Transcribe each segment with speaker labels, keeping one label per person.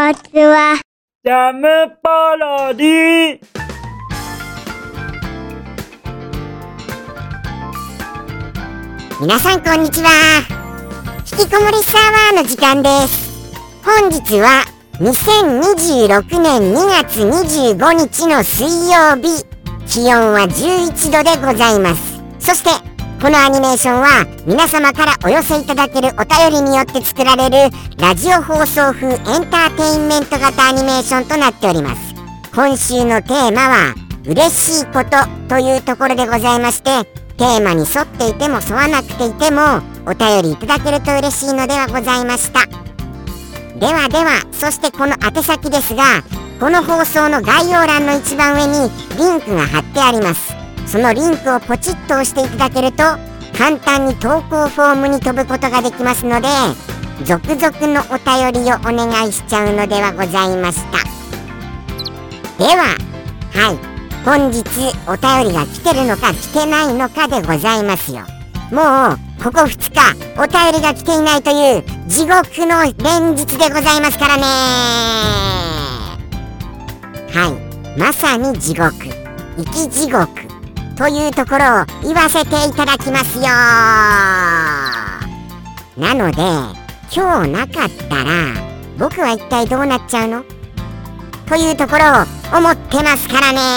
Speaker 1: ちは。
Speaker 2: ジャムパロディ。
Speaker 3: 皆さんこんにちは。引きこもりサーバーの時間です。本日は2026年2月25日の水曜日、気温は11度でございます。そしてこのアニメーションは皆様からお寄せいただけるお便りによって作られるラジオ放送風エンターテインメント型アニメーションとなっております。今週のテーマは嬉しいことというところでございまして、テーマに沿っていても沿わなくていてもお便りいただけると嬉しいのではございました。ではそしてこの宛先ですが、この放送の概要欄の一番上にリンクが貼ってあります。そのリンクをポチッと押していただけると簡単に投稿フォームに飛ぶことができますので、続々のお便りをお願いしちゃうのではございました。では本日お便りが来てるのか来てないのかでございますよ。もうここ2日お便りが来ていないという地獄の連日でございますからね。まさに地獄、生き地獄というところを言わせていただきますよ。なので今日なかったら僕は一体どうなっちゃうのというところを思ってますからね。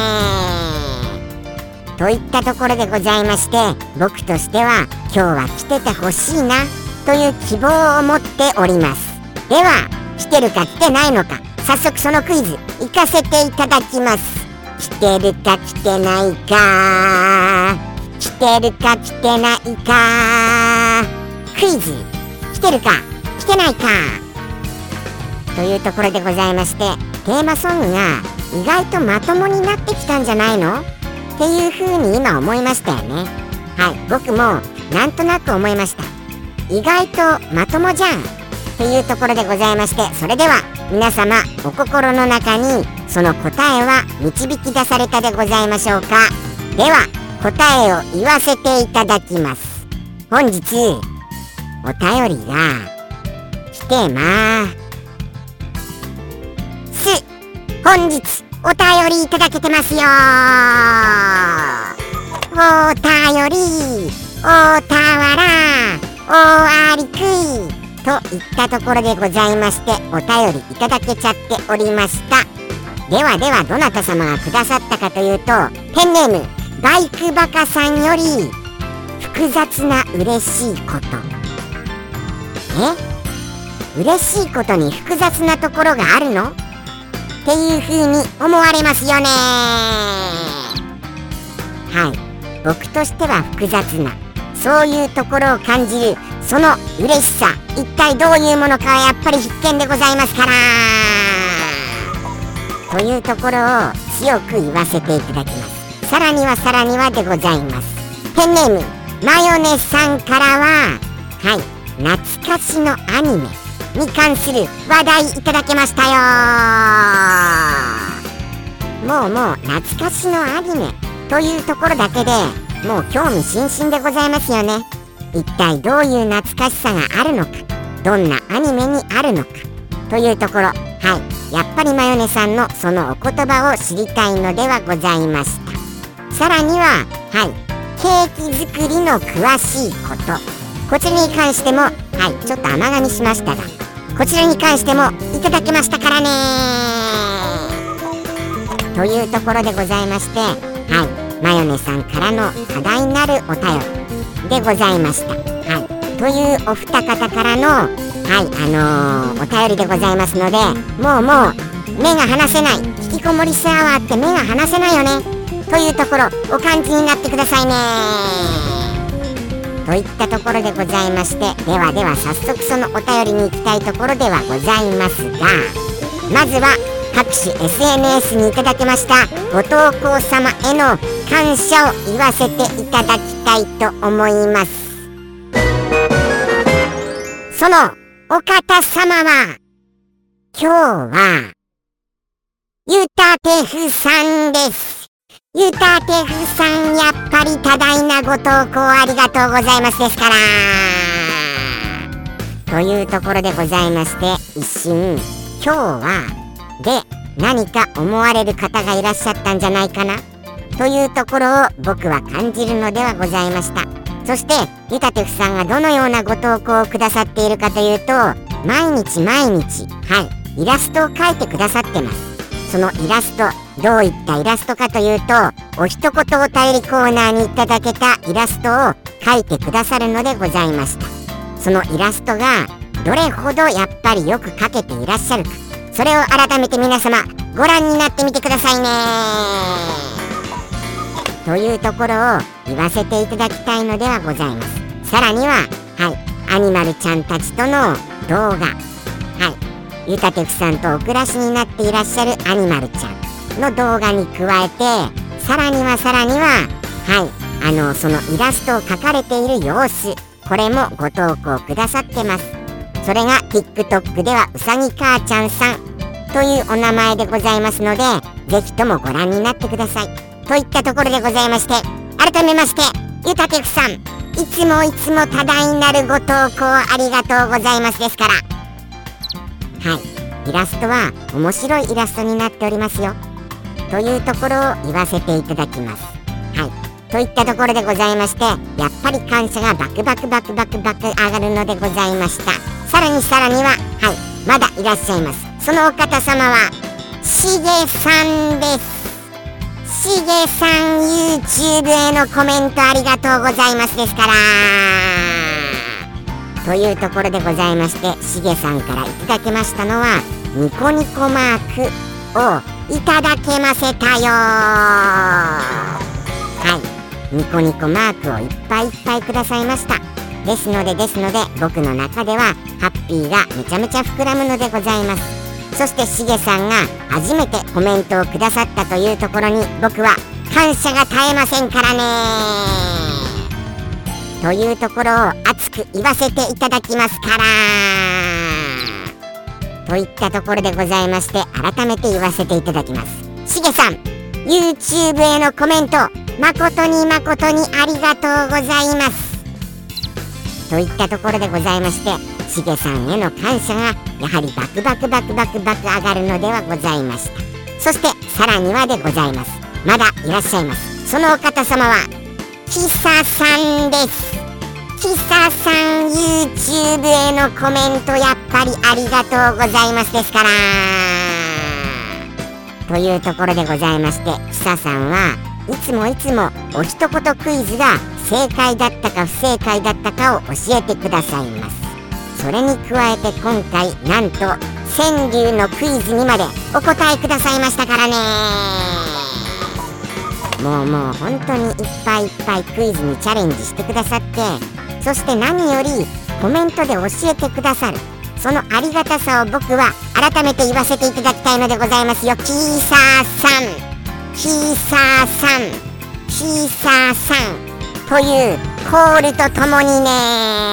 Speaker 3: といったところでございまして、僕としては今日は来ててほしいなという希望を持っております。では来てるか来てないのか、早速そのクイズ行かせていただきます。来てるか来てないか、来てるか来てないか、クイズ来てるか来てないかというところでございまして、テーマソングが意外とまともになってきたんじゃないのっていう風に今思いましたよね。僕もなんとなく思いました。意外とまともじゃんっていうところでございまして、それでは皆様お心の中にその答えは導き出されたでございましょうか。では答えを言わせていただきます。本日お便りが来てまーす。本日お便りいただけてますよ。お便りおたわらおありくいといったところでございまして、お便りいただけちゃっておりました。ではどなた様がくださったかというと、ペンネームバイクバカさんより、複雑な嬉しいこと。嬉しいことに複雑なところがあるのっていう風に思われますよね。僕としては複雑な、そういうところを感じるその嬉しさ、一体どういうものかはやっぱり必見でございますからというところを強く言わせていただきます。さらにはでございます。ペンネームマヨネさんからは懐かしのアニメに関する話題いただきましたよ。もう懐かしのアニメというところだけでもう興味津々でございますよね。一体どういう懐かしさがあるのか、どんなアニメにあるのかというところ、やっぱりマヨネさんのそのお言葉を知りたいのではございました。さらにはケーキ作りの詳しいこと、こちらに関してもちょっと甘噛みしましたが、こちらに関してもいただきましたからねというところでございまして、マヨネさんからの多大なるお便りでございました。というお二方からのお便りでございますので、もう目が離せない、引きこもりサーバーって目が離せないよねというところお感じになってくださいねといったところでございまして、では早速そのお便りに行きたいところではございますが、まずは各種 SNS にいただきましたご投稿様への感謝を言わせていただきたいと思います。そのお方様は今日はゆたてふさんです。ゆたてふさん、やっぱり多大なご投稿ありがとうございますですからというところでございまして、一瞬今日はで何か思われる方がいらっしゃったんじゃないかなというところを僕は感じるのではございました。そしてゆたてふさんがどのようなご投稿をくださっているかというと、毎日イラストを描いてくださってます。そのイラスト、どういったイラストかというと、お一言お便りコーナーにいただけたイラストを描いてくださるのでございました。そのイラストがどれほどやっぱりよく描けていらっしゃるか、それを改めて皆様ご覧になってみてくださいねというところを言わせていただきたいのではございます。さらにはアニマルちゃんたちとの動画、ゆたてふさんとお暮らしになっていらっしゃるアニマルちゃんの動画に加えて、さらにはそのイラストを描かれている様子、これもご投稿くださってます。それが TikTok ではうさぎ母ちゃんさんというお名前でございますので、ぜひともご覧になってくださいといったところでございまして、改めましてゆたてふさん、いつも多大なるご投稿ありがとうございますですから、イラストは面白いイラストになっておりますよというところを言わせていただきます。といったところでございまして、やっぱり感謝がバクバク上がるのでございました。さらにはまだいらっしゃいます。そのお方様はしげさんです。しげさん YouTube へのコメントありがとうございますですからというところでございまして、しげさんからいただけましたのはニコニコマークをいただけませたよ。ニコニコマークをいっぱいくださいました。ですので僕の中ではハッピーがめちゃめちゃ膨らむのでございます。そしてしげさんが初めてコメントをくださったというところに、僕は感謝が絶えませんからねというところを熱く言わせていただきますからといったところでございまして、改めて言わせていただきます。しげさん YouTube へのコメント誠にありがとうございますといったところでございまして、しげさんへの感謝がやはりバクバク上がるのではございました。そしてさらにはでございます。まだいらっしゃいます。そのお方様はきささんです。きささん YouTube へのコメントやっぱりありがとうございますですからというところでございまして、きささんはいつもお一言クイズが正解だったか不正解だったかを教えてくださいます。それに加えて今回なんと川柳のクイズにまでお答えくださいましたからね。もう本当にいっぱいクイズにチャレンジしてくださって、そして何よりコメントで教えてくださるそのありがたさを僕は改めて言わせていただきたいのでございますよ。キーサーさんというコールとともにね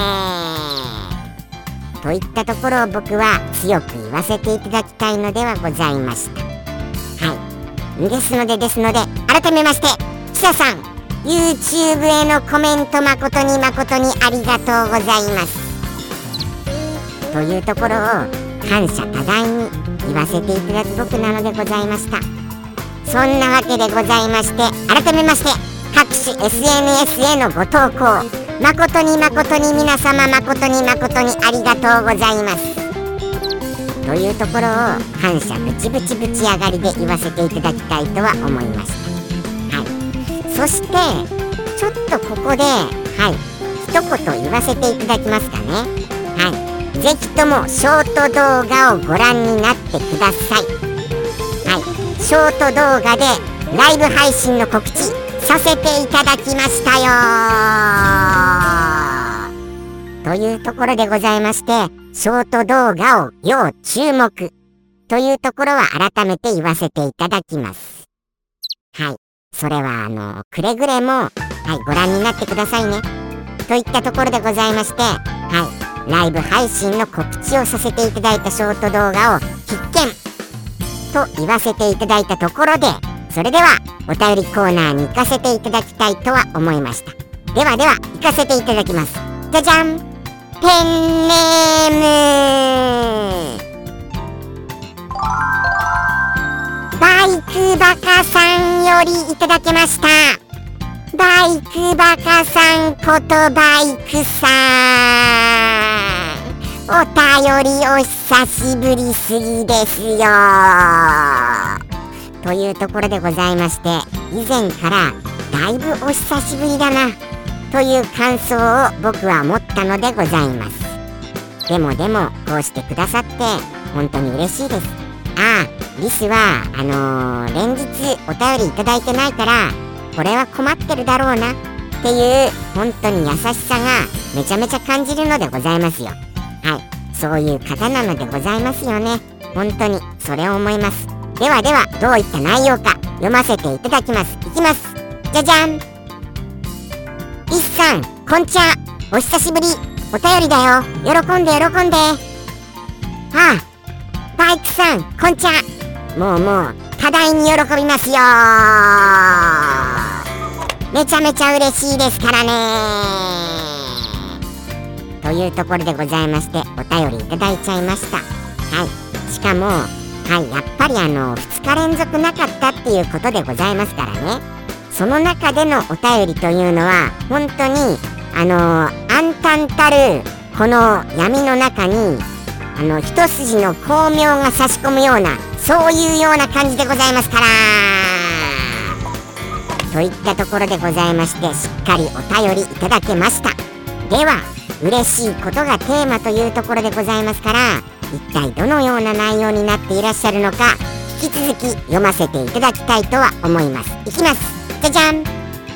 Speaker 3: といったところを僕は強く言わせていただきたいのではございました。ですので改めましてキサさん YouTube へのコメント誠にありがとうございますというところを感謝多大に言わせていただく僕なのでございました。そんなわけでございまして、改めまして各種 SNS へのご投稿誠に皆様誠にありがとうございますというところを感謝ブチ上がりで言わせていただきたいとは思いました。そしてちょっとここで一言言わせていただきますかね。ぜひともショート動画をご覧になってください。ショート動画でライブ配信の告知させていただきましたよというところでございまして、ショート動画を要注目というところは改めて言わせていただきます。それはくれぐれもご覧になってくださいねといったところでございまして、ライブ配信の告知をさせていただいたショート動画を必見と言わせていただいたところで、それではお便りコーナーに行かせていただきたいとは思いました。では行かせていただきます。じゃじゃん、ペンネーム便りいただきました。バイクバカさんことバイクさん、お便りお久しぶりすぎですよ。というところでございまして、以前からだいぶお久しぶりだなという感想を僕は持ったのでございます。でもこうしてくださって本当に嬉しいです。リスは連日お便りいただいてないからこれは困ってるだろうなっていう本当に優しさがめちゃめちゃ感じるのでございますよ。そういう方なのでございますよね。本当にそれを思います。ではどういった内容か読ませていただきます。いきます。じゃじゃん。リスさん、こんちゃ、お久しぶり。お便りだよ。喜んで。バイクさん、こんちゃ。もう多大に喜びますよ。めちゃめちゃ嬉しいですからね。というところでございまして、お便りいただいちゃいました。しかもやっぱり2日連続なかったっていうことでございますからね。その中でのお便りというのは本当に暗淡たるこの闇の中に一筋の光明が差し込むような、そういうような感じでございますから。といったところでございまして、しっかりお便りいただけました。では嬉しいことがテーマというところでございますから、一体どのような内容になっていらっしゃるのか、引き続き読ませていただきたいとは思います。いきます。じゃじゃん。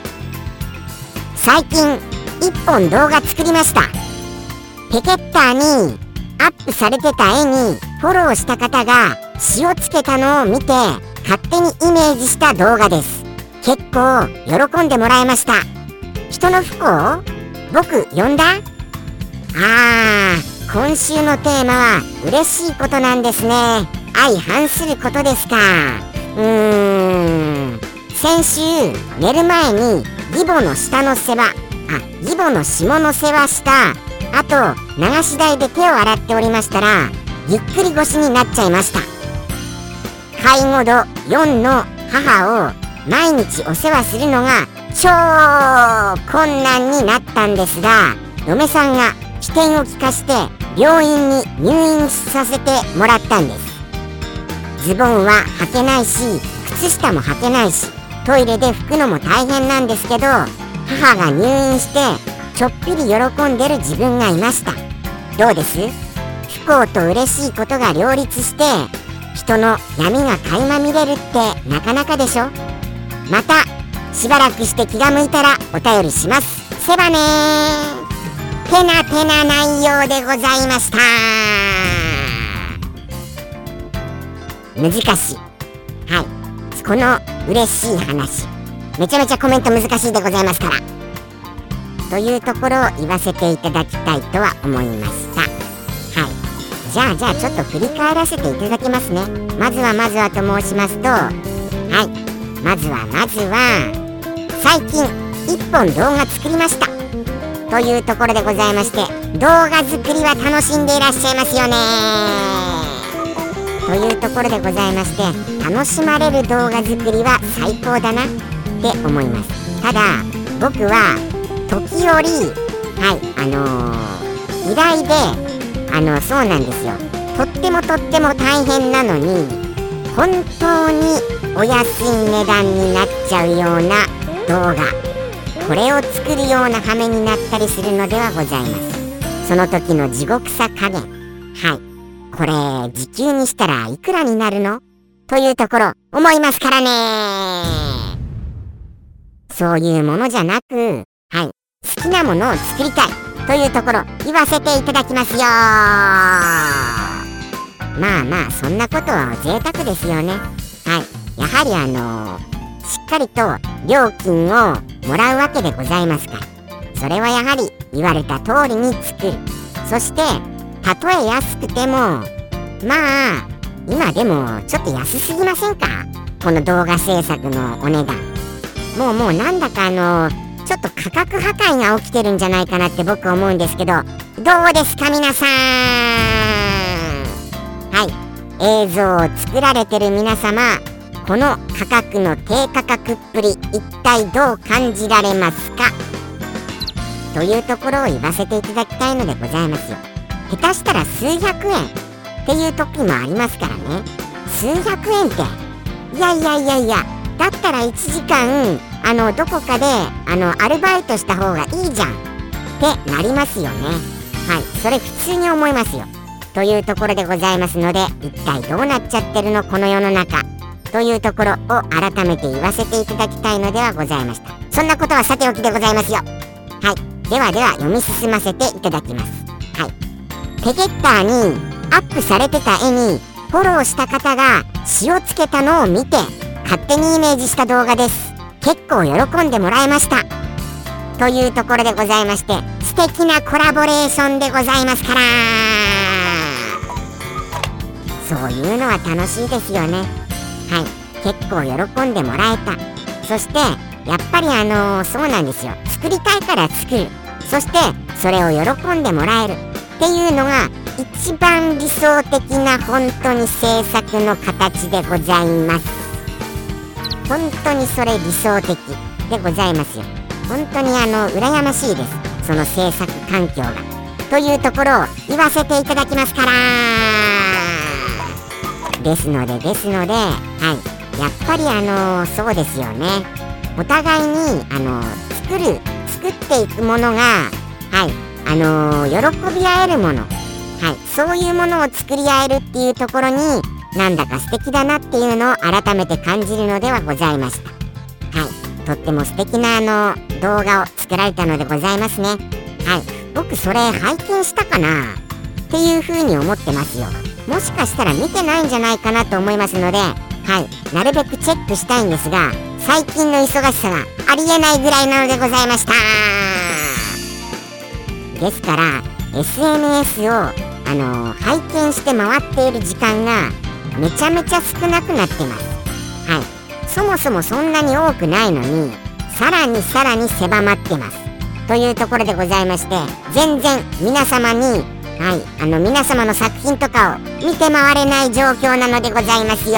Speaker 3: 最近1本動画作りました。ペケッターにアップされてた絵にフォローした方が塩つけたのを見て勝手にイメージした動画です。結構喜んでもらえました。人の不幸？僕呼んだ？今週のテーマは嬉しいことなんですね。相反することですか。先週寝る前に義母の下の世話、義母の下の世話した、あと流し台で手を洗っておりましたらぎっくり腰になっちゃいました。介護度4の母を毎日お世話するのが超困難になったんですが、嫁さんが機転を利かして病院に入院させてもらったんです。ズボンは履けないし靴下も履けないしトイレで拭くのも大変なんですけど、母が入院してちょっぴり喜んでる自分がいました。どうです？不幸と嬉しいことが両立して人の闇が垣間見れるってなかなかでしょ。またしばらくして気が向いたらお便りします。せばねー。てな内容でございました。難しい。この嬉しい話めちゃめちゃコメント難しいでございますからというところを言わせていただきたいとは思いました。じゃあちょっと振り返らせていただきますね。まずはと申しますと、まずは最近1本動画作りましたというところでございまして、動画作りは楽しんでいらっしゃいますよねというところでございまして、楽しまれる動画作りは最高だなって思います。ただ僕は時折依頼でそうなんですよ、とっても大変なのに本当にお安い値段になっちゃうような動画、これを作るような羽目になったりするのではございます。その時の地獄さ加減、これ時給にしたらいくらになるのというところ思いますからね。そういうものじゃなく、好きなものを作りたいというところ言わせていただきますよ。まあそんなことは贅沢ですよね。やはりしっかりと料金をもらうわけでございますから、それはやはり言われた通りに作る。そしてたとえ安くても今でもちょっと安すぎませんか、この動画制作のお値段。もうなんだかちょっと価格破壊が起きてるんじゃないかなって僕思うんですけど、どうですか皆さん。映像を作られてる皆様、 この価格の低価格っぷり、一体どう感じられますかというところを言わせていただきたいのでございますよ。下手したら数百円っていう時もありますからね。数百円っていや、だったら1時間どこかでアルバイトした方がいいじゃんってなりますよね。はい、それ普通に思いますよ。というところでございますので、一体どうなっちゃってるのこの世の中というところを改めて言わせていただきたいのではございました。そんなことはさておきでございますよ。はい、では読み進ませていただきます。はい、ペゲッターにアップされてた絵にフォローした方が詩をつけたのを見て勝手にイメージした動画です。結構喜んでもらえましたというところでございまして、素敵なコラボレーションでございますから、そういうのは楽しいですよね。はい、結構喜んでもらえた。そしてやっぱりそうなんですよ。作りたいから作る、そしてそれを喜んでもらえるっていうのが一番理想的な本当に制作の形でございます。本当にそれ理想的でございますよ。本当に羨ましいです、その制作環境がというところを言わせていただきますから。ですので、はい、やっぱりそうですよね。お互いに作っていくものが、はい、喜び合えるもの、はい、そういうものを作り合えるっていうところになんだか素敵だなっていうのを改めて感じるのではございました。はい、とっても素敵な動画を作られたのでございますね。はい、僕それ拝見したかなっていう風に思ってますよ。もしかしたら見てないんじゃないかなと思いますので、はい、なるべくチェックしたいんですが、最近の忙しさがありえないぐらいなのでございました。ですから SNS を拝見して回っている時間がめちゃめちゃ少なくなってます。はい、そもそもそんなに多くないのにさらに狭まってますというところでございまして、全然皆様に、はい、皆様の作品とかを見て回れない状況なのでございますよ。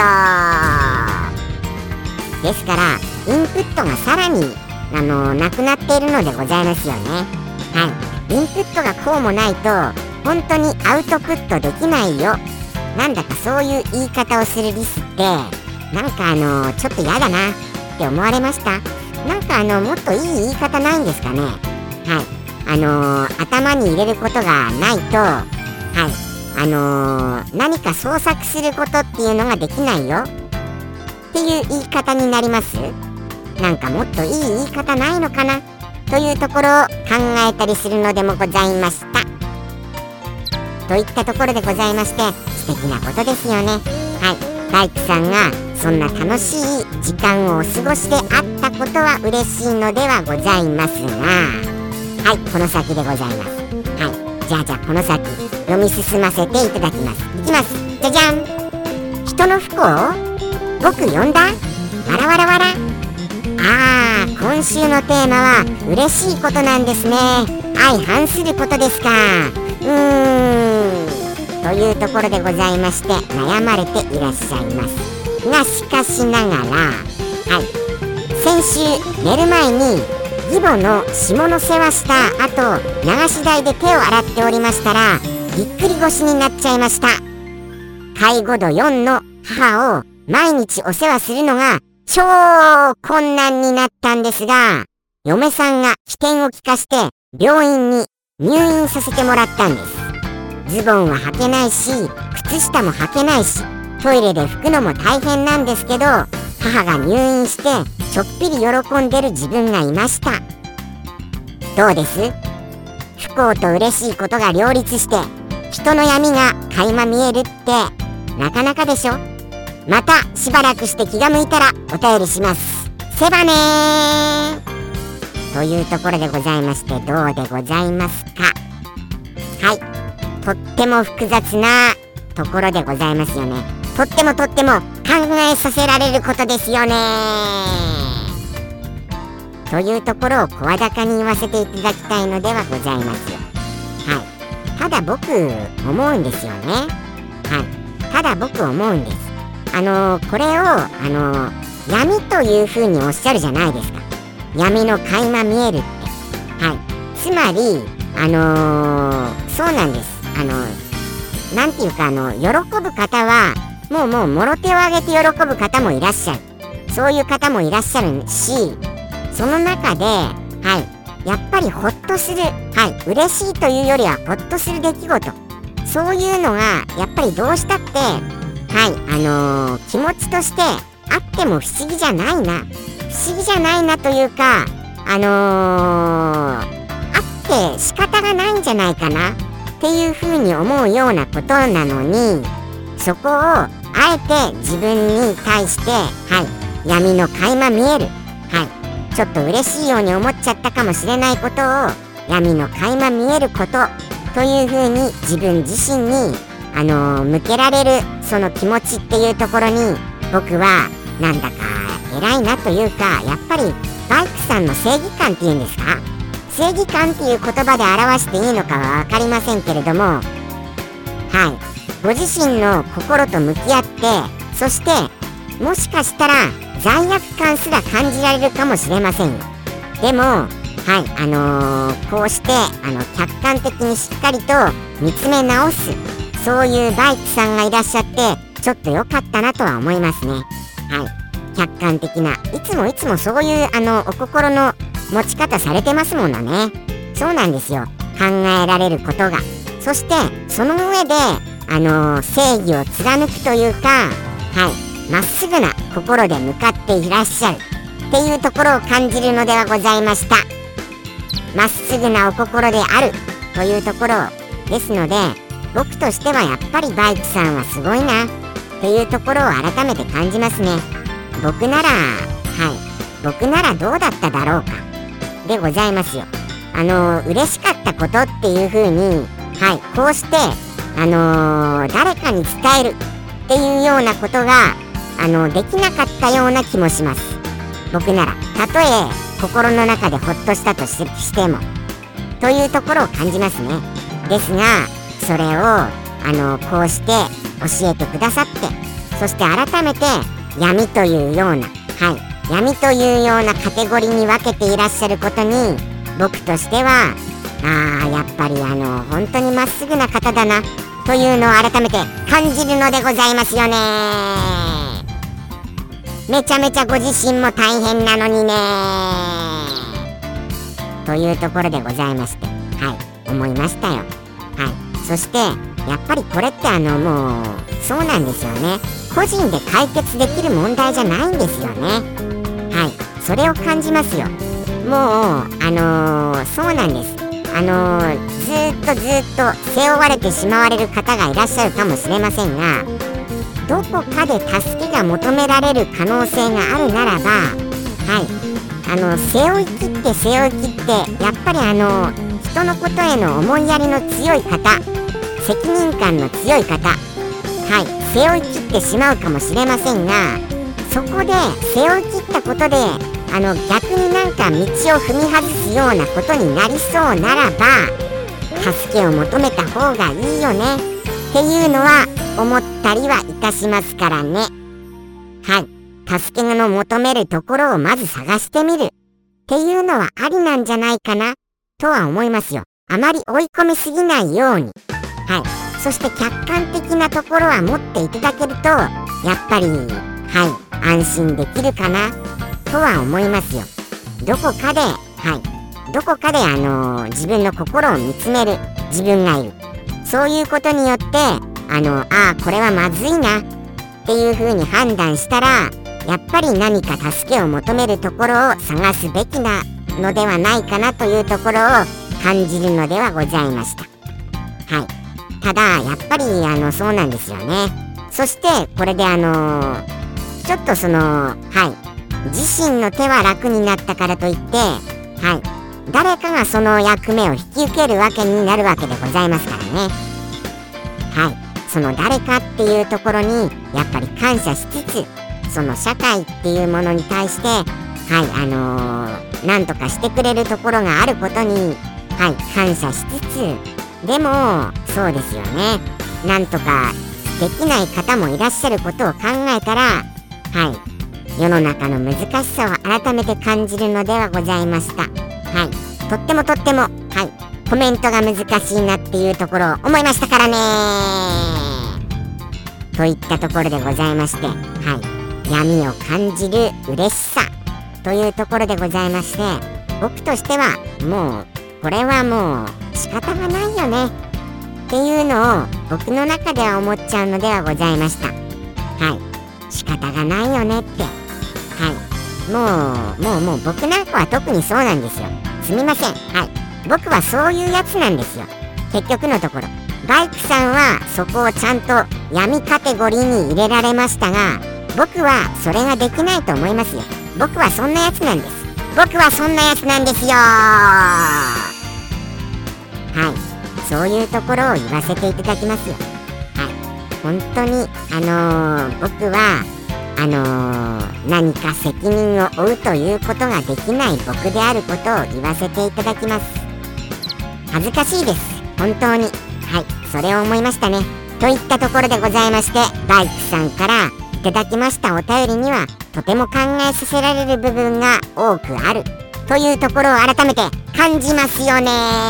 Speaker 3: ですからインプットがさらになくなっているのでございますよね。はい、インプットがこうもないと本当にアウトプットできないよ。なんだかそういう言い方をするリスってなんかちょっと嫌だなって思われました。なんかもっといい言い方ないんですかね。はい、頭に入れることがないと、はい、何か創作することっていうのができないよっていう言い方になります。なんかもっといい言い方ないのかなというところを考えたりするのでもございましたといったところでございまして、素敵なことですよね。はい、大工さんがそんな楽しい時間をお過ごしであったことは嬉しいのではございますが、はい、この先でございます。はい、じゃあこの先読み進ませていただきます。いきます。じゃじゃん。人の不幸僕呼んだ？わらわらわら。今週のテーマは嬉しいことなんですね。相反することですか。というところでございまして、悩まれていらっしゃいますが、しかしながら、はい、先週寝る前に義母の下の世話した後、流し台で手を洗っておりましたらぎっくり腰になっちゃいました。介護度4の母を毎日お世話するのが超困難になったんですが、嫁さんが機転を利かして病院に入院させてもらったんです。ズボンは履けないし、靴下も履けないし、トイレで拭くのも大変なんですけど、母が入院してちょっぴり喜んでる自分がいました。どうです？不幸と嬉しいことが両立して人の闇が垣間見えるってなかなかでしょ。またしばらくして気が向いたらお便りします。せばねーというところでございまして、どうでございますか。はい、とっても複雑なところでございますよね。とっても考えさせられることですよねというところを声高に言わせていただきたいのではございますよ。はい、ただ僕思うんですよね。はい、ただ僕思うんです。 これを闇というふうにおっしゃるじゃないですか。闇の垣間見えるって。はい。つまりそうなんです。なんていうか喜ぶ方はもうもろ手を挙げて喜ぶ方もいらっしゃる。そういう方もいらっしゃるし、その中でやっぱりほっとする、嬉しいというよりはほっとする出来事、そういうのがやっぱりどうしたって気持ちとしてあっても不思議じゃないな、不思議じゃないなというかあって仕方がないんじゃないかなっていうふうに思うようなことなのに、そこをあえて自分に対して闇の垣間見える、ちょっと嬉しいように思っちゃったかもしれないことを闇の垣間見えることというふうに自分自身に向けられるその気持ちっていうところに、僕はなんだか偉いなというか、やっぱりバイクさんの正義感っていうんですか、正義感っていう言葉で表していいのかは分かりませんけれども、ご自身の心と向き合って、そしてもしかしたら罪悪感すら感じられるかもしれませんよ。でもこうして客観的にしっかりと見つめ直す、そういうバイクさんがいらっしゃってちょっと良かったなとは思いますね。客観的な、いつもそういうお心の持ち方されてますものね。そうなんですよ、考えられることが。そしてその上で正義を貫くというか、まっすぐな心で向かっていらっしゃるっていうところを感じるのではございました。まっすぐなお心であるというところですので、僕としてはやっぱりバイクさんはすごいなっていうところを改めて感じますね。僕ならどうだっただろうかでございますよ。嬉しかったことっていう風にこうして誰かに伝えるっていうようなことができなかったような気もします。僕ならたとえ心の中でほっとしたとしてもというところを感じますね。ですがそれをこうして教えてくださって、そして改めて闇というような闇というようなカテゴリーに分けていらっしゃることに、僕としてはやっぱり本当にまっすぐな方だなというのを改めて感じるのでございますよね。めちゃめちゃご自身も大変なのにねというところでございまして、思いましたよ。そしてやっぱりこれってもうそうなんですよね、個人で解決できる問題じゃないんですよね。それを感じますよ。もうそうなんです。ずっと背負われてしまわれる方がいらっしゃるかもしれませんが、どこかで助けが求められる可能性があるならば、背負い切ってやっぱり人のことへの思いやりの強い方、責任感の強い方、背負い切ってしまうかもしれませんが、そこで背負い切ったことで逆になんか道を踏み外すようなことになりそうならば、助けを求めた方がいいよねっていうのは思ったりはいたしますからね。助けの求めるところをまず探してみるっていうのはありなんじゃないかなとは思いますよ。あまり追い込みすぎないように。そして客観的なところは持っていただけるとやっぱり安心できるかなとは思いますよ。どこかで自分の心を見つめる自分がいる。そういうことによってこれはまずいなっていう風に判断したら、やっぱり何か助けを求めるところを探すべきなのではないかなというところを感じるのではございました。ただやっぱりそうなんですよね。そしてこれでちょっと自身の手は楽になったからといって誰かがその役目を引き受けるわけになるわけでございますからね。その誰かっていうところにやっぱり感謝しつつ、その社会っていうものに対してなんとかしてくれるところがあることに感謝しつつ、でもそうですよね、なんとかしてできない方もいらっしゃることを考えたら、世の中の難しさを改めて感じるのではございました。とってもコメントが難しいなっていうところを思いましたからね。といったところでございまして、闇を感じる嬉しさというところでございまして、僕としてはもうこれはもう仕方がないよねっていうのを僕の中では思っちゃうのではございました。仕方がないよねって、もう僕なんかは特にそうなんですよ。すみません。僕はそういうやつなんですよ。結局のところバイクさんはそこをちゃんと闇カテゴリーに入れられましたが、僕はそれができないと思いますよ。僕はそんなやつなんです。僕はそんなやつなんですよ。そういうところを言わせていただきますよ。本当に僕は何か責任を負うということができない僕であることを言わせていただきます。恥ずかしいです、本当に。それを思いましたね。といったところでございまして、バイクさんからいただきましたお便りにはとても考えさせられる部分が多くあるというところを改めて感じますよね。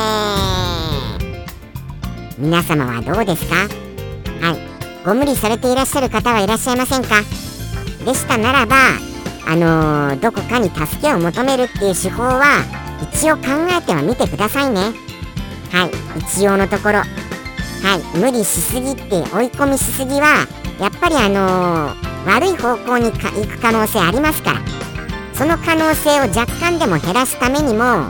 Speaker 3: 皆様はどうですか？ご無理されていらっしゃる方はいらっしゃいませんか？でしたならばどこかに助けを求めるっていう手法は一応考えてはみてくださいね。一応のところ無理しすぎって追い込みしすぎはやっぱり悪い方向に行く可能性ありますから、その可能性を若干でも減らすためにも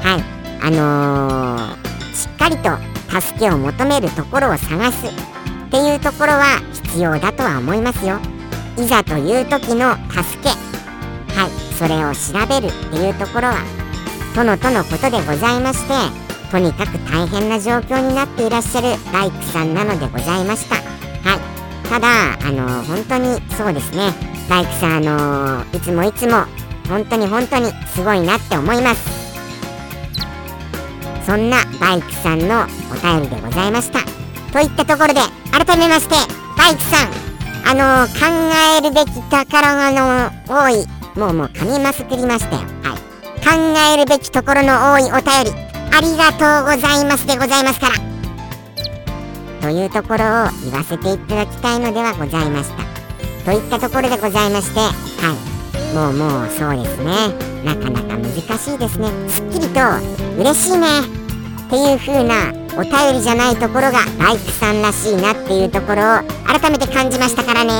Speaker 3: しっかりと助けを求めるところを探すっていうところは必要だとは思いますよ。いざという時の助け、それを調べるっていうところは殿とのことでございまして、とにかく大変な状況になっていらっしゃるバイクさんなのでございました。ただ本当にそうですね、バイクさんいつも本当にすごいなって思います。そんなバイクさんのお便りでございました。といったところで改めまして、バイクさん考えるべき宝の多い、もう噛みまくりましたよ。考えるべきところの多いお便りありがとうございますでございますからというところを言わせていただきたいのではございました。といったところでございまして、もうそうですね、なかなか難しいですね。すっきりと嬉しいねっていう風なお便りじゃないところがバイクさんらしいなっていうところを改めて感じましたからね。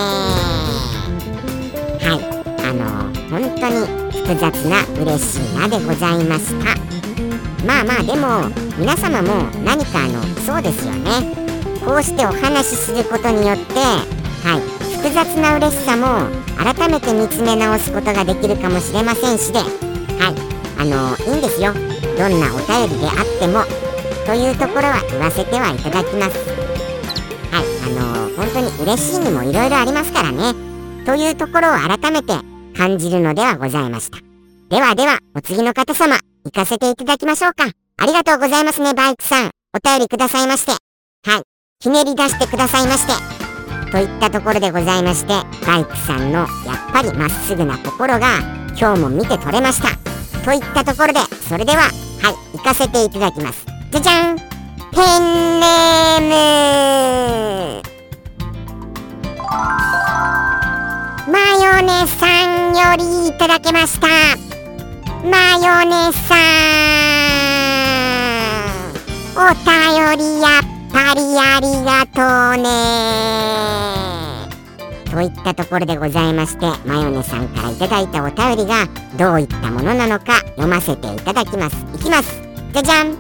Speaker 3: 本当に複雑な嬉しいなでございました。でも皆様も何かそうですよね、こうしてお話しすることによって複雑な嬉しさも改めて見つめ直すことができるかもしれませんしで、いいんですよ、どんなお便りであってもというところは言わせてはいただきます。本当に嬉しいにもいろいろありますからね、というところを改めて感じるのではございました。ではお次の方様行かせていただきましょうか。ありがとうございますね、バイクさん。お便りくださいまして、ひねり出してくださいましてといったところでございまして、バイクさんのやっぱりまっすぐな心が今日も見て取れましたといったところで、それでは行かせていただきます。じゃじゃん、ペンネームマヨネさんよりいただきました。マヨネさん、お便りやっぱりありがとうねといったところでございまして、マヨネさんからいただいたお便りがどういったものなのか読ませていただきます。いきます。じゃじゃん、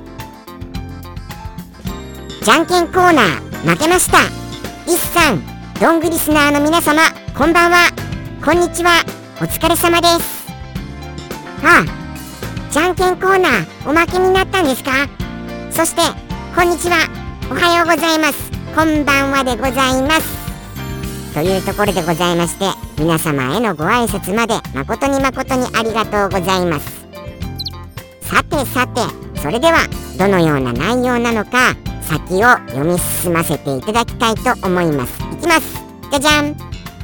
Speaker 3: じゃんけんコーナー負けました。イッさん、どんぐりスナーの皆様、こんばんは、こんにちは、お疲れ様です。じゃんけんコーナーおまけになったんですか？そしてこんにちは、おはようございます、こんばんはでございますというところでございまして、皆様へのご挨拶まで誠にありがとうございます。さてそれではどのような内容なのか先を読み進ませていただきたいと思います。いきます。じゃじゃん。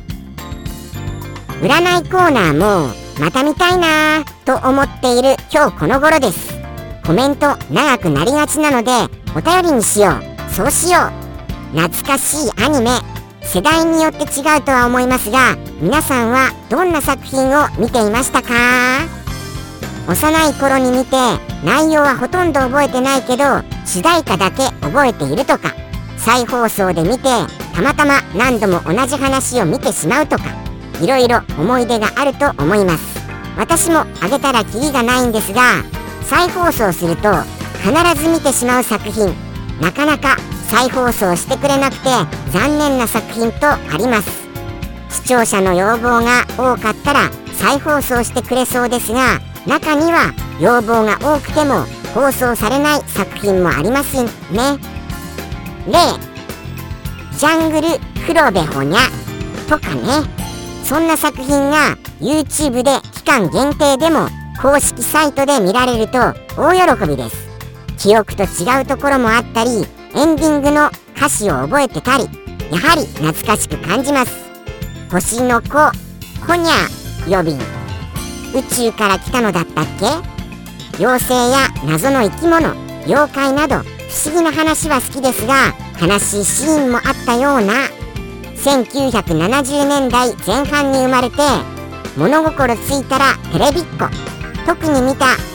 Speaker 3: 占いコーナーもまた見たいなぁと思っている今日この頃です。コメント長くなりがちなのでお便りにしよう。そうしよう。懐かしいアニメ、世代によって違うとは思いますが、皆さんはどんな作品を見ていましたか？幼い頃に見て内容はほとんど覚えてないけど主題歌だけ覚えているとか、再放送で見てたまたま何度も同じ話を見てしまうとか、いろいろ思い出があると思います。私もあげたらキリがないんですが、再放送すると必ず見てしまう作品、なかなか再放送してくれなくて残念な作品とあります。視聴者の要望が多かったら再放送してくれそうですが、中には要望が多くても放送されない作品もありますね。例、ジャングル黒部ほにゃとかね。そんな作品が YouTube で期間限定でも公式サイトで見られると大喜びです。記憶と違うところもあったり、エンディングの歌詞を覚えてたり、やはり懐かしく感じます。星の子ほにゃよびん、宇宙から来たのだったっけ？妖精や謎の生き物、妖怪など不思議な話は好きですが、悲しいシーンもあったような。1970年代前半に生まれて物心ついたらテレビっ子、特に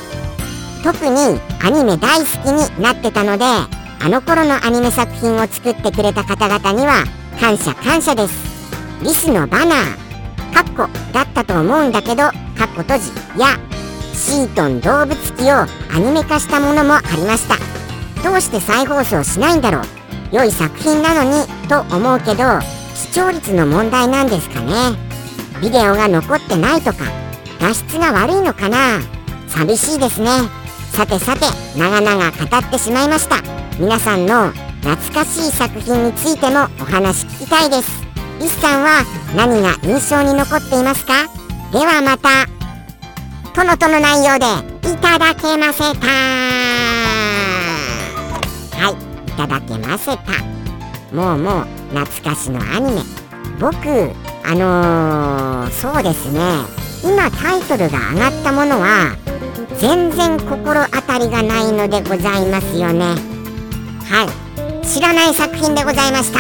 Speaker 3: アニメ大好きになってたので、あの頃のアニメ作品を作ってくれた方々には感謝です。リスのバナーカッコだったと思うんだけどカッコ閉じやシートン動物記をアニメ化したものもありました。どうして再放送しないんだろう、良い作品なのにと思うけど、視聴率の問題なんですかね。ビデオが残ってないとか画質が悪いのかな。寂しいですね。さて長々語ってしまいました。皆さんの懐かしい作品についてもお話聞きたいです。リスさんは何が印象に残っていますか？ではまたとの内容でいただけませた。はい、いただけませた。もう懐かしのアニメ、僕そうですね、今タイトルが上がったものは全然心当たりがないのでございますよね。はい、知らない作品でございました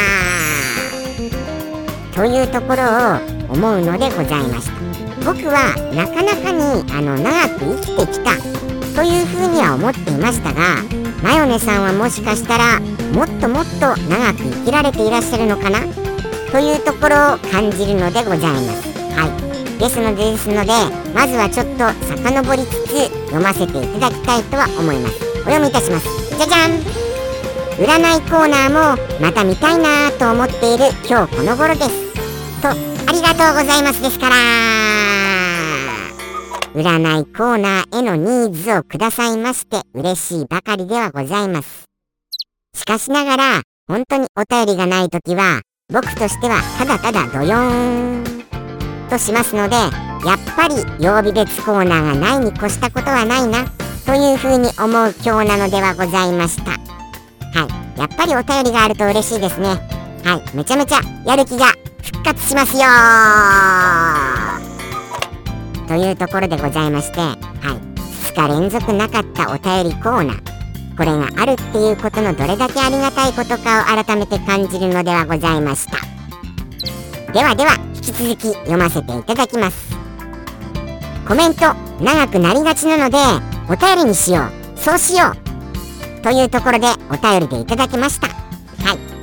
Speaker 3: というところを思うのでございました。僕はなかなかに長く生きてきたというふうには思っていましたが、マヨネさんはもしかしたらもっと長く生きられていらっしゃるのかなというところを感じるのでございます。はい、ですのでまずはちょっと遡りつつ読ませていただきたいとは思います。お読みいたします。じゃじゃん。占いコーナーもまた見たいなと思っている今日この頃ですと、ありがとうございますですから。占いコーナーへのニーズをくださいまして嬉しいばかりではございます。しかしながら本当にお便りがないときは僕としてはただドヨーンとしますので、やっぱり曜日別コーナーがないに越したことはないなというふうに思う今日なのではございました。はい、やっぱりお便りがあると嬉しいですね。はい、めちゃめちゃやる気が復活しますよというところでございまして、はい、2日連続なかったお便りコーナー、これがあるっていうことのどれだけありがたいことかを改めて感じるのではございました。では引き続き読ませていただきます。コメント長くなりがちなのでお便りにしよう、そうしようというところでお便りでいただきました。はい、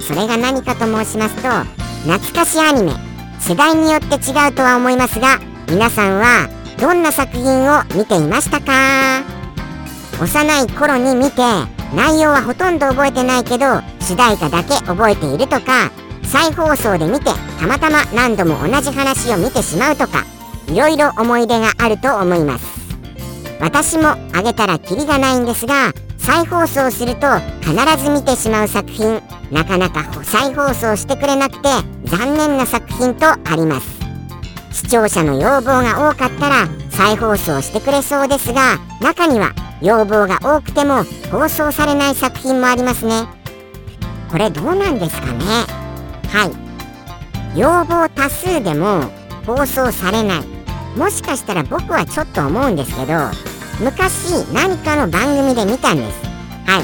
Speaker 3: それが何かと申しますと、懐かしアニメ、世代によって違うとは思いますが、皆さんはどんな作品を見ていましたか？幼い頃に見て内容はほとんど覚えてないけど主題歌だけ覚えているとか、再放送で見てたまたま何度も同じ話を見てしまうとか、いろいろ思い出があると思います。私もあげたらキリがないんですが、再放送すると必ず見てしまう作品、なかなか再放送してくれなくて残念な作品とあります。視聴者の要望が多かったら再放送してくれそうですが、中には要望が多くても放送されない作品もありますね。これどうなんですかね。はい、要望多数でも放送されない、もしかしたら僕はちょっと思うんですけど、昔何かの番組で見たんです。はい、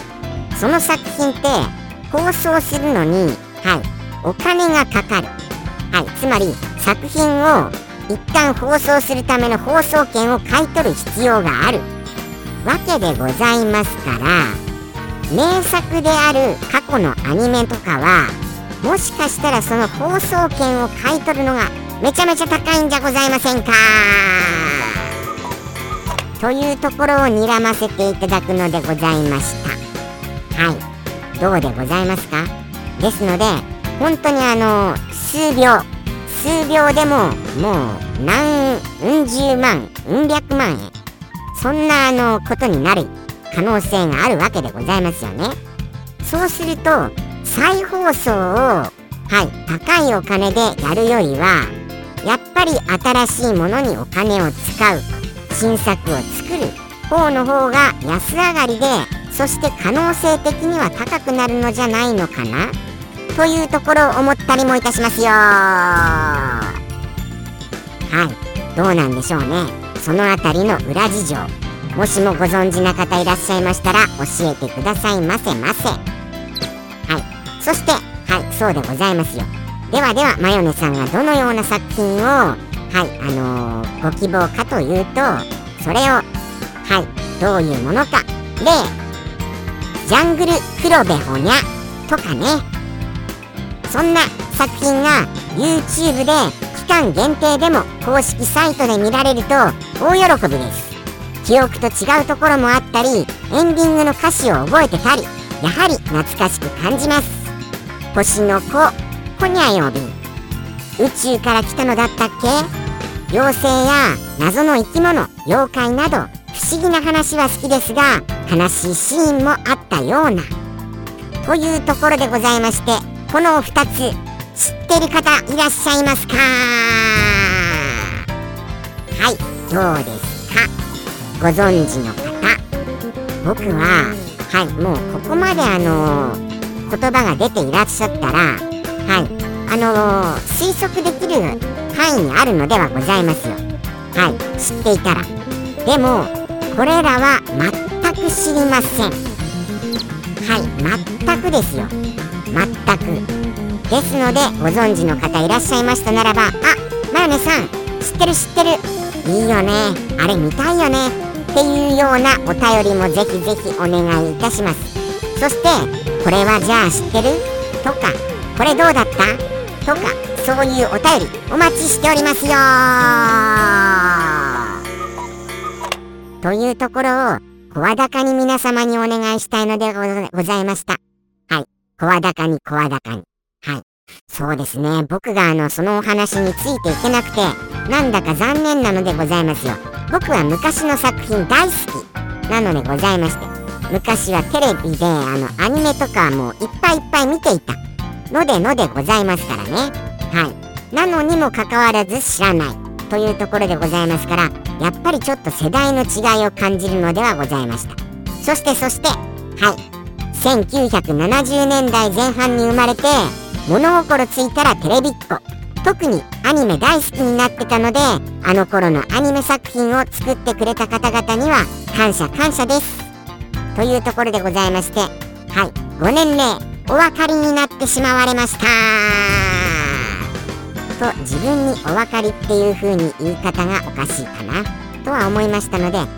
Speaker 3: その作品って放送するのに、はい、お金がかかる。はい、つまり作品を一旦放送するための放送権を買い取る必要があるわけでございますから、名作である過去のアニメとかはもしかしたらその放送権を買い取るのがめちゃめちゃ高いんじゃございませんかというところを睨ませていただくのでございました。はい、どうでございますか。ですので本当に数秒でももう何十万百万円、そんなことになる可能性があるわけでございますよね。そうすると再放送を、はい、高いお金でやるよりはやっぱり新しいものにお金を使う、新作を作る方の方が安上がりで、そして可能性的には高くなるのじゃないのかなというところを思ったりもいたしますよ。はい、どうなんでしょうね。そのあたりの裏事情、もしもご存知な方いらっしゃいましたら教えてくださいませませ。はい、そしてはい、そうでございますよ。ではでは、マヨネさんがどのような作品をはいご希望かというと、それをはいどういうものかで、ジャングル黒部ほにゃとかね、そんな作品が YouTube で期間限定でも公式サイトで見られると大喜びです。記憶と違うところもあったり、エンディングの歌詞を覚えてたり、やはり懐かしく感じます。星の子ほにゃよび宇宙から来たのだったっけ、妖精や謎の生き物、妖怪など不思議な話は好きですが、悲しいシーンもあったようなというところでございまして、この2つ知ってる方いらっしゃいますか。はい、どうですか、ご存知の方。僕ははい、もうここまで言葉が出ていらっしゃったら、はい推測できる範囲にあるのではございますよ。はい、知っていたら。でもこれらは全く知りません。はい、全くですよ、全くですので、ご存知の方いらっしゃいましたならば、あ、マヨネさん知ってる知ってる、いいよね、あれ見たいよねっていうようなお便りもぜひぜひお願いいたします。そしてこれはじゃあ知ってるとか、これどうだったとか、そういうお便りお待ちしておりますよというところを声高に皆様にお願いしたいのでございました。はい、声高に声高に。はい、そうですね、僕がそのお話についていけなくてなんだか残念なのでございますよ。僕は昔の作品大好きなのでございまして、昔はテレビでアニメとかもいっぱいいっぱい見ていたのでございますからね。はい、なのにもかかわらず知らないというところでございますから、やっぱりちょっと世代の違いを感じるのではございました。そしてはい1970年代前半に生まれて物心ついたらテレビっ子、特にアニメ大好きになってたので、あの頃のアニメ作品を作ってくれた方々には感謝ですというところでございまして、はい、ご年齢お分かりになってしまわれましたと、自分にお分かりっていう風に言い方がおかしいかなとは思いましたので、はい、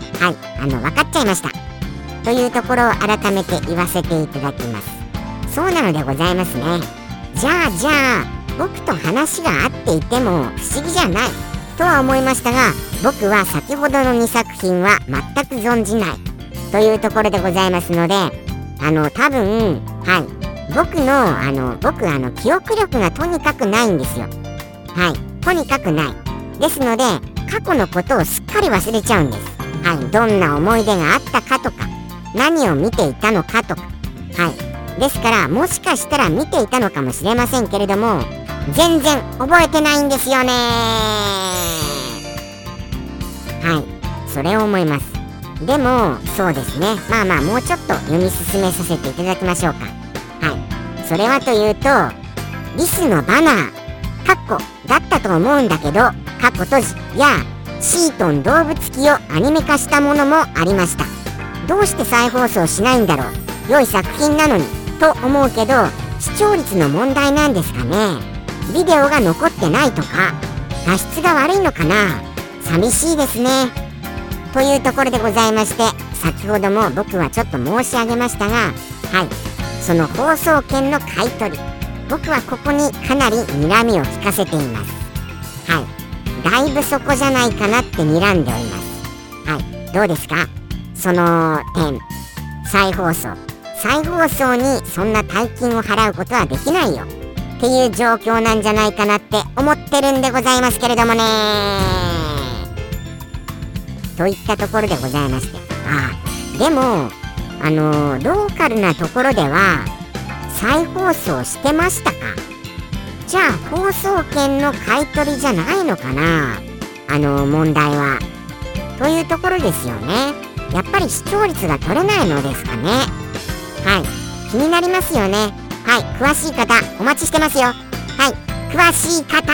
Speaker 3: 分かっちゃいましたというところを改めて言わせていただきます。そうなのでございますね。じゃあ僕と話が合っていても不思議じゃないとは思いましたが、僕は先ほどの2作品は全く存じないというところでございますので、多分はい僕記憶力がとにかくないんですよ。はい、とにかくないですので、過去のことをすっかり忘れちゃうんです。はい、どんな思い出があったかとか、何を見ていたのかとか、はいですから、もしかしたら見ていたのかもしれませんけれども、全然覚えてないんですよね。はい、それを思います。 でもそうですね、もうちょっと読み進めさせていただきましょうか。それはというと、リスのバナーだったと思うんだけど閉じやシートン動物記をアニメ化したものもありました。どうして再放送しないんだろう、良い作品なのにと思うけど、視聴率の問題なんですかね。ビデオが残ってないとか画質が悪いのかな。寂しいですね。というところでございまして、先ほども僕はちょっと申し上げましたが、その放送権の買い取り、僕はここにかなり睨みを利かせています。だいぶそこじゃないかなって睨んでおります。どうですか、その点。再放送にそんな大金を払うことはできないよっていう状況なんじゃないかなって思ってるんでございますけれどもね。といったところでございまして、でもローカルなところでは再放送してましたか。じゃあ放送権の買い取りじゃないのかな、問題は。というところですよね。やっぱり視聴率が取れないのですかね。気になりますよね。詳しい方お待ちしてますよ。詳しい方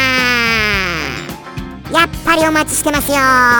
Speaker 3: やっぱりお待ちしてますよ。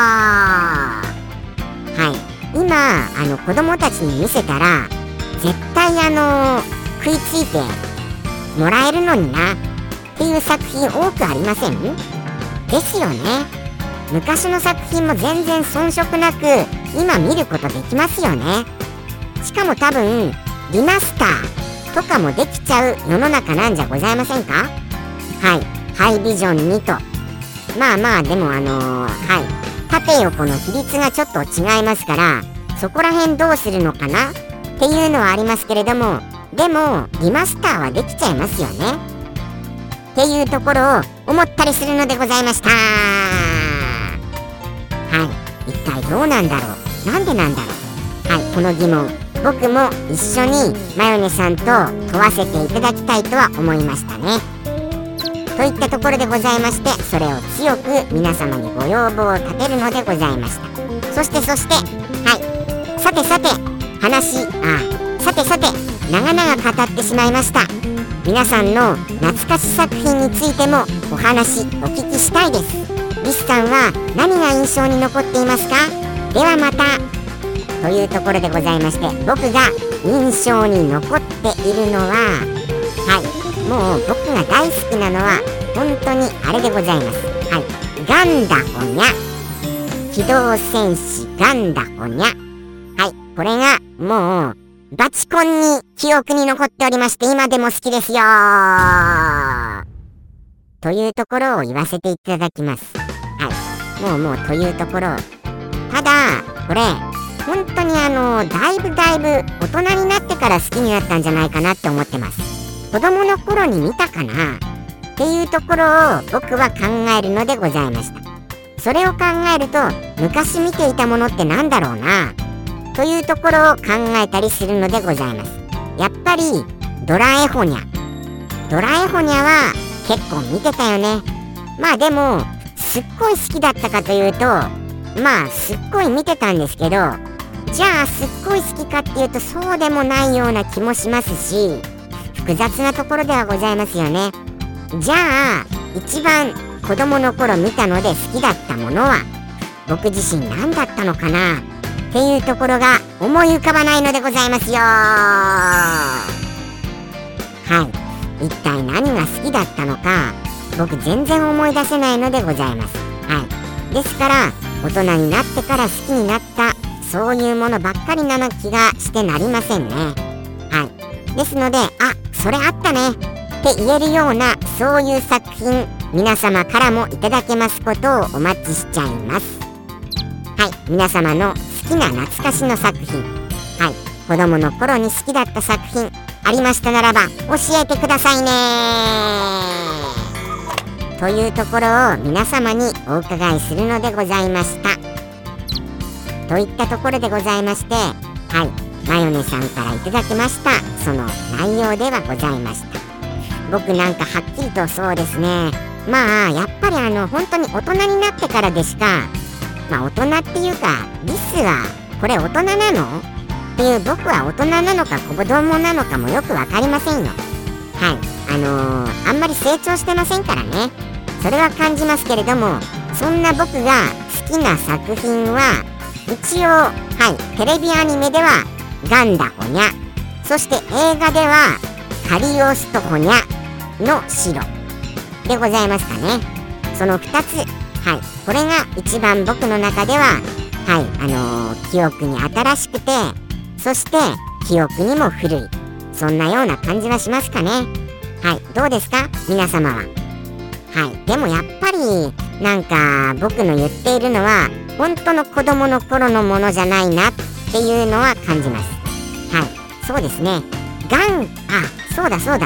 Speaker 3: 今子供たちに見せたら絶対食いついてもらえるのになっていう作品多くありませんですよね。昔の作品も全然遜色なく今見ることできますよね。しかも多分リマスターとかもできちゃう世の中なんじゃございませんか。ハイビジョンにとでも縦横の比率がちょっと違いますから、そこら辺どうするのかなっていうのはありますけれども、でもリマスターはできちゃいますよねっていうところを思ったりするのでございました。一体どうなんだろう、なんでなんだろう。この疑問、僕も一緒にマヨネさんと問わせていただきたいとは思いましたね。といったところでございまして、それを強く皆様にご要望を立てるのでございました。そしてさて長々語ってしまいました。皆さんの懐かし作品についてもお話お聞きしたいです。リスさんは何が印象に残っていますか。ではまた。というところでございまして、僕が印象に残っているのは、もう僕が大好きなのは本当にあれでございます。ガンダホニャ、機動戦士ガンダホニャ。これがもうバチコンに記憶に残っておりまして、今でも好きですよというところを言わせていただきます。もうというところ。ただこれ本当にだいぶ大人になってから好きになったんじゃないかなって思ってます。子供の頃に見たかなっていうところを僕は考えるのでございました。それを考えると、昔見ていたものってなんだろうなというところを考えたりするのでございます。やっぱりドラえほにゃは結構見てたよね。でもすっごい好きだったかというと、すっごい見てたんですけど、じゃあすっごい好きかっていうとそうでもないような気もしますし、複雑なところではございますよね。じゃあ一番子供の頃見たので好きだったものは僕自身何だったのかなっていうところが思い浮かばないのでございますよ。一体何が好きだったのか僕全然思い出せないのでございます。ですから大人になってから好きになったそういうものばっかりなの気がしてなりませんね。ですので、それあったねって言えるようなそういう作品、皆様からもいただけますことをお待ちしちゃいます。皆様の好きな懐かしの作品、子供の頃に好きだった作品ありましたならば教えてくださいねというところを皆様にお伺いするのでございました。といったところでございまして、マヨネさんからいただきましたその内容ではございました。僕なんかはっきりとそうですね、やっぱり本当に大人になってからでしか大人っていうか、リスはこれ大人なのっていう、僕は大人なのか子供なのかもよくわかりませんよ。はい、あんまり成長してませんからね。それは感じますけれども、そんな僕が好きな作品は一応、はい、テレビアニメではガンダホニャ、そして映画ではカリオストホニャの城でございますかね。その2つ、はい、これが一番僕の中では、はい、記憶に新しくて、そして記憶にも古い、そんなような感じはしますかね。はい、どうですか皆様は。はい、でもやっぱりなんか僕の言っているのは本当の子供の頃のものじゃないなっていうのは感じます。はい、そうですね。そうだ、はい、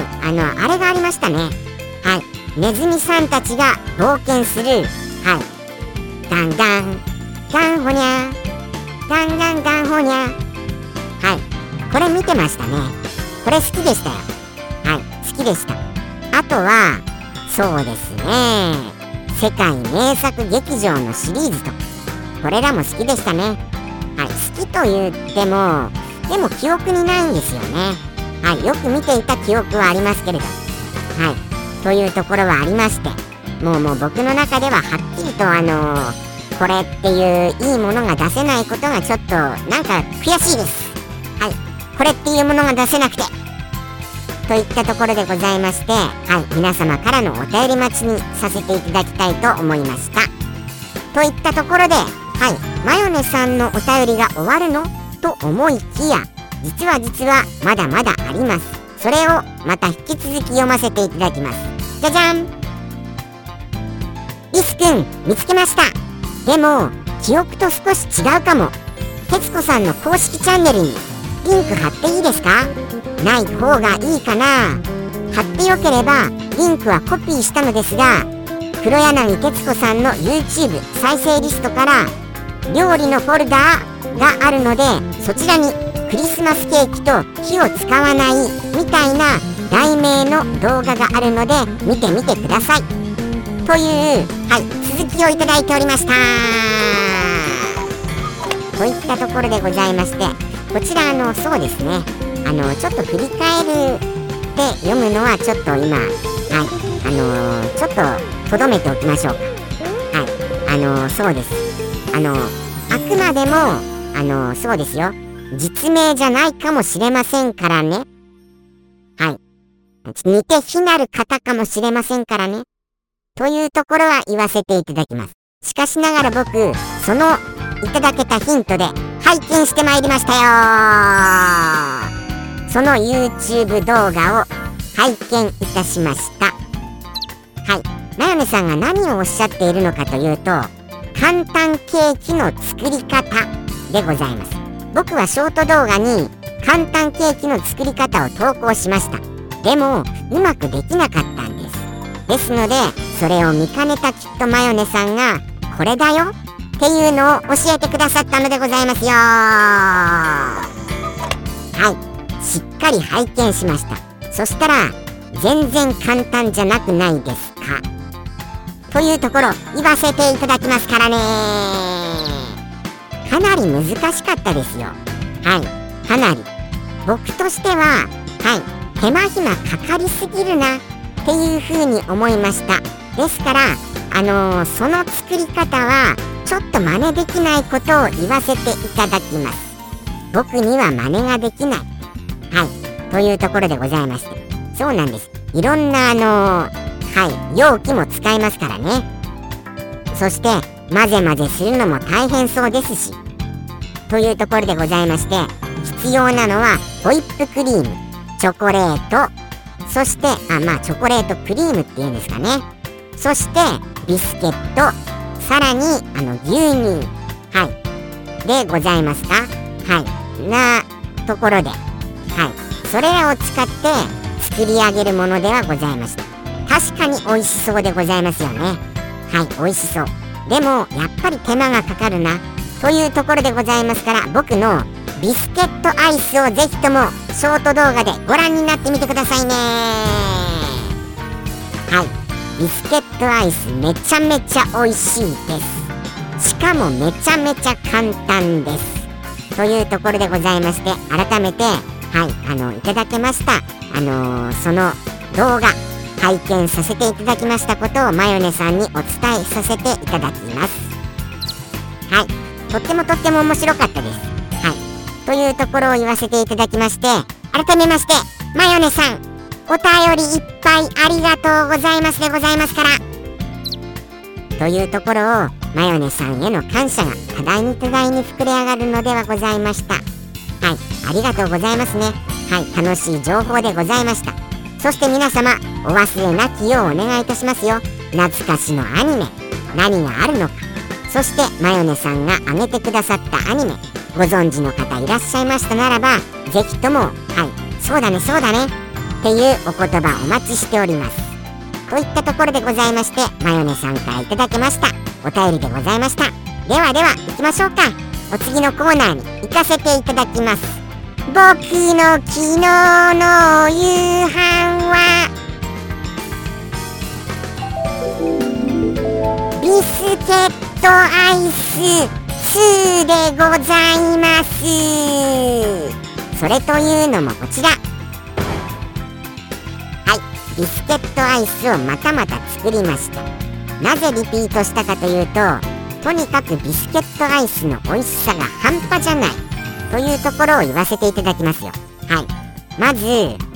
Speaker 3: あれがありましたね。はい、ネズミさんたちが冒険する、はい、ガンガンガンホニャガンガンガンホニャ、はい、これ見てましたね。これ好きでしたよ。はい、好きでした。あとはそうですね、世界名作劇場のシリーズとか、これらも好きでしたね。はい、好きと言ってもでも記憶にないんですよね。はい、よく見ていた記憶はありますけれど、はい、というところはありまして、もう僕の中でははっきりとこれっていういいものが出せないことがちょっとなんか悔しいです。はい、これっていうものが出せなくてといったところでございまして、はい、皆様からのお便り待ちにさせていただきたいと思いました。といったところで、はい、マヨネさんのお便りが終わるのと思いきや、実はまだまだあります。それをまた引き続き読ませていただきます。じゃじゃん。リスくん見つけました。でも記憶と少し違うかも。徹子さんの公式チャンネルにリンク貼っていいですか？ない方がいいかな。貼ってよければリンクはコピーしたのですが、黒柳徹子さんの YouTube 再生リストから料理のフォルダーがあるので、そちらにクリスマスケーキと火を使わないみたいな題名の動画があるので見てみてくださいという、はい、続きをいただいておりましたといったところでございまして、こちらそうですね、ちょっと振り返るって読むのはちょっと今、はい、ちょっととどめておきましょうか。はい、そうです。あくまでもそうですよ、実名じゃないかもしれませんからね。はい、似て非なる方かもしれませんからね、というところは言わせていただきます。しかしながら僕、そのいただけたヒントで拝見してまいりましたよ。その YouTube 動画を拝見いたしました。はい、マヨネさんが何をおっしゃっているのかというと、簡単ケーキの作り方でございます。僕はショート動画に簡単ケーキの作り方を投稿しました。でもうまくできなかったんです。ですので、それを見かねたきっとマヨネさんがこれだよっていうのを教えてくださったのでございますよ。はい、しっかり拝見しました。そしたら全然簡単じゃなくないですかというところ言わせていただきますからね。かなり難しかったですよ。はい、かなり僕としては、はい、手間暇かかりすぎるなっていう風に思いました。ですからその作り方はちょっと真似できないことを言わせていただきます。僕には真似ができない、はい、というところでございまして、そうなんです。いろんなはい、容器も使いますからね。そして混ぜ混ぜするのも大変そうですし、というところでございまして、必要なのはホイップクリーム、チョコレート、そしてチョコレートクリームっていうんですかね。そしてビスケット、さらに牛乳、はい、でございますか。はい、なところで、はい、それらを使って作り上げるものではございました。確かに美味しそうでございますよね。はい、美味しそう。でもやっぱり手間がかかるなというところでございますから、僕のビスケットアイスをぜひともショート動画でご覧になってみてくださいね。はい、ビスケットアイスめちゃめちゃ美味しいです。 しかもめちゃめちゃ簡単です。というところでございまして、改めていただけましたその動画拝見させていただきましたことをマヨネさんにお伝えさせていただきます。とっても面白かったです。というところを言わせていただきまして、改めましてマヨネさん、お便りいっぱいありがとうございますでございますから、というところをマヨネさんへの感謝が多大に膨れ上がるのではございました。ありがとうございますね。楽しい情報でございました。そして皆様お忘れなきようお願いいたしますよ。懐かしのアニメ何があるのか、そしてマヨネさんが挙げてくださったアニメご存知の方いらっしゃいましたならば、ぜひともそうだねっていうお言葉お待ちしております。といったところでございまして、マヨネさんからいただきましたお便りでございました。では行きましょうか。お次のコーナーに行かせていただきます。僕の昨日の夕飯はビスケットアイス2でございます。それというのもこちら、ビスケットアイスをまた作りました。なぜリピートしたかというと、とにかくビスケットアイスの美味しさが半端じゃないというところを言わせていただきますよ。まず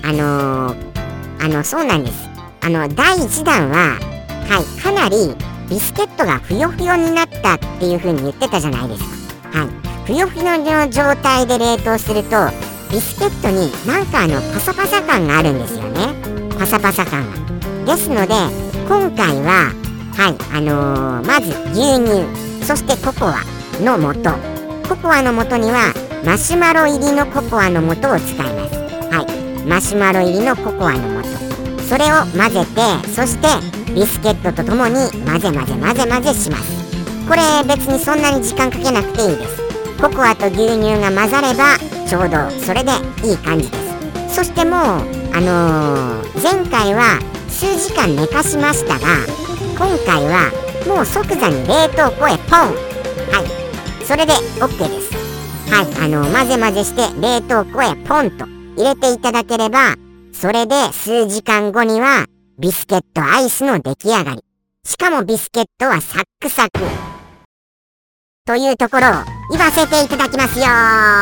Speaker 3: そうなんです。第1弾はかなりビスケットがふよふよになったっていう風に言ってたじゃないですか。ふよふよの状態で冷凍するとビスケットになんかパサパサ感があるんですよね。パサパサ感が。ですので今回はまず牛乳、そしてココアの素。ココアの素にはマシュマロ入りのココアの素を使います。マシュマロ入りのココアの素、それを混ぜて、そしてビスケットとともに混ぜします。これ別にそんなに時間かけなくていいです。ココアと牛乳が混ざればちょうどそれでいい感じです。そしてもう前回は数時間寝かしましたが、今回はもう即座に冷凍庫へポン。それで OK です。混ぜして冷凍庫へポンと入れていただければ、それで数時間後にはビスケットアイスの出来上がり。しかもビスケットはサックサクというところを言わせていただきますよ。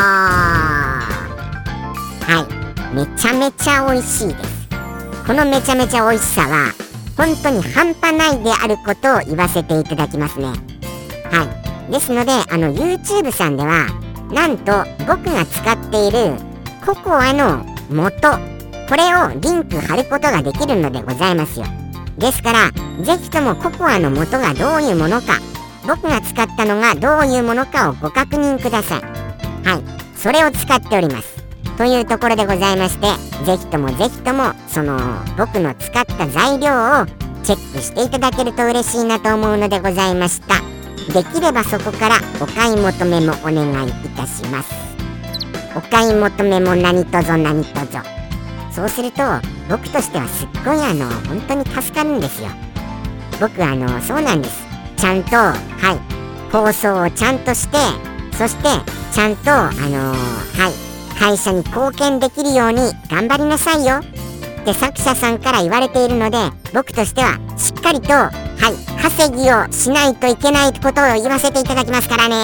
Speaker 3: めちゃめちゃ美味しいです。このめちゃめちゃ美味しさは本当に半端ないであることを言わせていただきますね。ですのでYouTube さんではなんと僕が使っているココアの素、これをリンク貼ることができるのでございますよ。ですからぜひともココアの素がどういうものか、僕が使ったのがどういうものかをご確認ください。それを使っておりますというところでございまして、ぜひともその僕の使った材料をチェックしていただけると嬉しいなと思うのでございました。できればそこからお買い求めもお願いいたします。お買い求めも何卒。そうすると僕としてはすっごい本当に助かるんですよ。僕そうなんです。ちゃんと放送をちゃんとして、そしてちゃんと会社に貢献できるように頑張りなさいよって作者さんから言われているので、僕としてはしっかりと稼ぎをしないといけないことを言わせていただきますからね。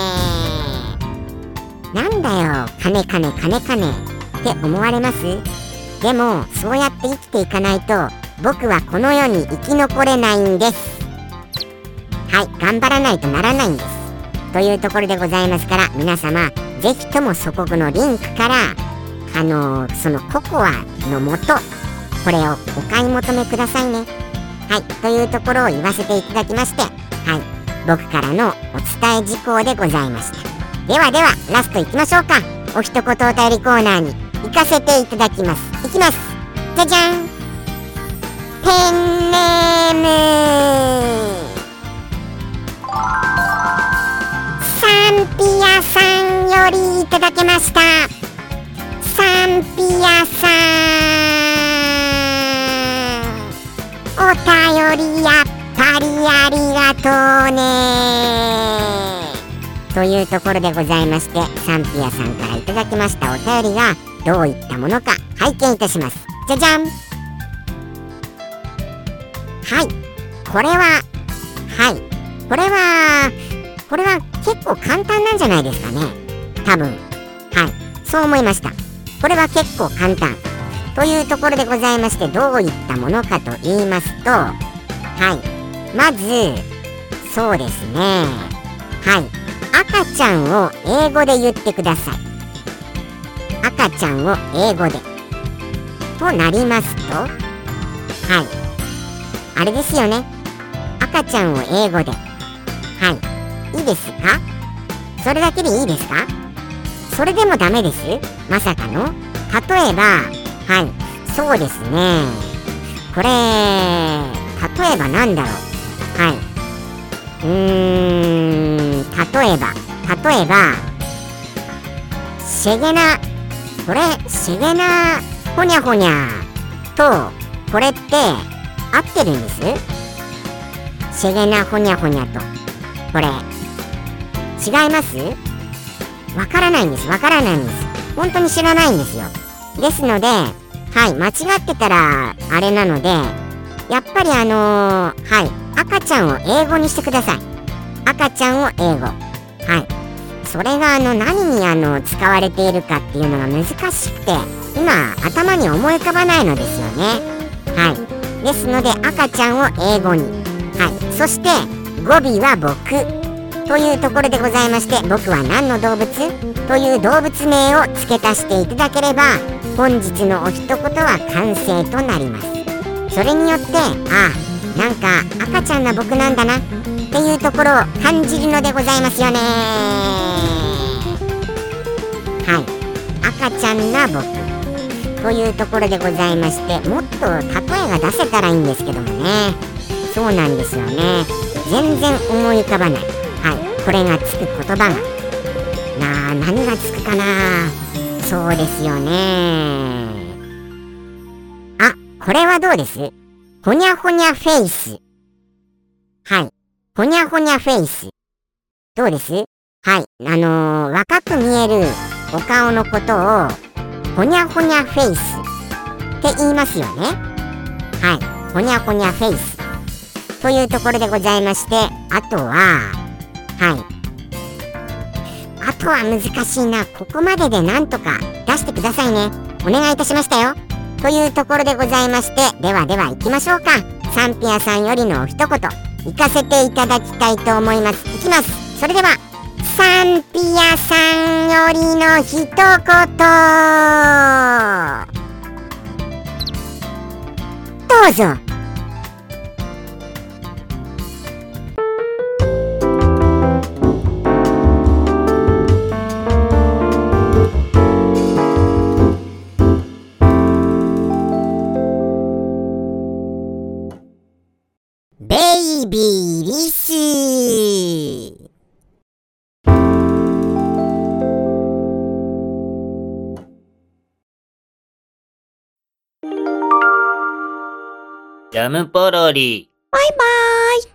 Speaker 3: なんだよ金って思われます？でもそうやって生きていかないと僕はこの世に生き残れないんです。頑張らないとならないんです。というところでございますから、皆様ぜひともそこのリンクからそのココアの素、これをお買い求めくださいね。というところを言わせていただきまして、僕からのお伝え事項でございました。ではラストいきましょうか。お一言お便りコーナーに行かせていただきます。いきます。じゃじゃん。ペンネームサンピアさんよりいただきました。サンピアさん、お便りやっぱありがとうね。というところでございまして、サンピアさんからいただきましたお便りがどういったものか拝見いたします。じゃじゃん。はい、これは結構簡単なんじゃないですかね、多分。はい、そう思いました。これは結構簡単というところでございまして、どういったものかと言いますと、はい、まずそうですね、はい、赤ちゃんを英語で言ってください。赤ちゃんを英語でとなりますと、はい、あれですよね、赤ちゃんを英語で、はい、いいですか？それだけでいいですか？それでもダメです？まさかの？例えば、はい、そうですね、これ例えばなんだろう、はい、例えばシェゲナ、これシェゲナほにゃほにゃと、これって合ってるんです？シェゲナほにゃほにゃとこれ違います？わからないんです。本当に知らないんですよ。ですので、はい、間違ってたらあれなので、やっぱりはい、赤ちゃんを英語にしてください。赤ちゃんを英語。はい。それが何に使われているかっていうのが難しくて、今頭に思い浮かばないのですよね。はい。ですので赤ちゃんを英語に。はい。そして語尾は僕というところでございまして、僕は何の動物という動物名を付け足していただければ、本日のお一言は完成となります。それによって、なんか赤ちゃんな僕なんだなっていうところを感じるのでございますよね。はい、赤ちゃんな僕というところでございまして、もっと例えが出せたらいいんですけどもね。そうなんですよね、全然思い浮かばない。はい、これがつく言葉が何がつくかな。そうですよね。これはどうです？ほにゃほにゃフェイス。はい、ほにゃほにゃフェイスどうです？はい、若く見えるお顔のことをほにゃほにゃフェイスって言いますよね。はい、ほにゃほにゃフェイスというところでございまして、あとは難しいな。ここまででなんとか出してくださいね。お願いいたしましたよ。というところでございまして、では行きましょうか。サンピアさんよりのお一言行かせていただきたいと思います。いきます。それではサンピアさんよりの一言、どうぞ。ベイビーリス。
Speaker 2: ジャムポロリ。
Speaker 3: バイバーイ。